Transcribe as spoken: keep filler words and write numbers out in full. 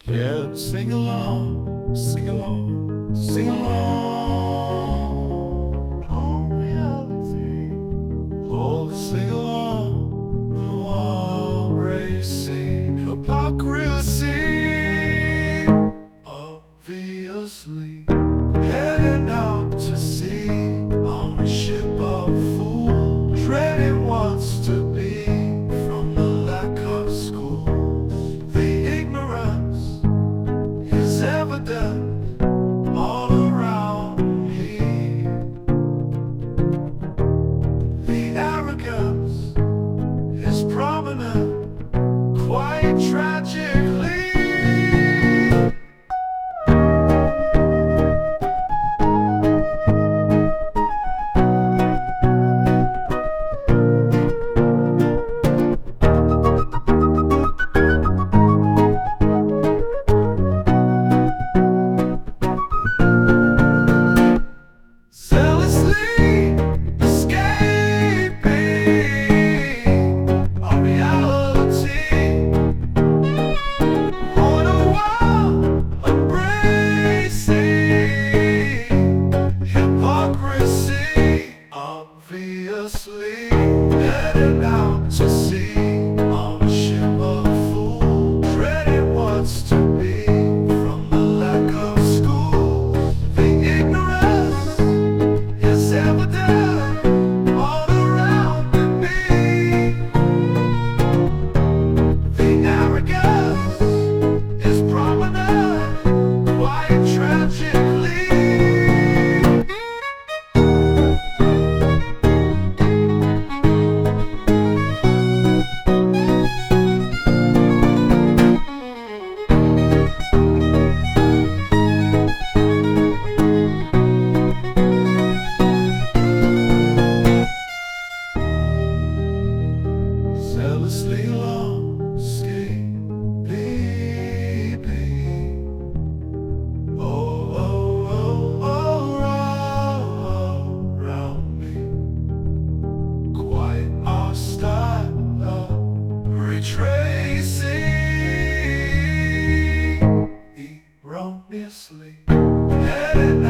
Yeah, sing along, sing along, sing along. On reality, oh, sing along. While racing hypocrisy, obviously heading out to sea on a ship of fools, dreading what's to be from the lack of schools. The ignorance is evident all around me. The arrogance is prominent, quite tragically. Obviously heading out to sea on a ship of fools, dreading what's to be from the lack of school. The ignorance is evident all around me. The arrogance is prominent, quite tragically. Zealously long escaping. Oh, oh, oh, oh, oh, around me. Quite hostile, retracing erroneously heading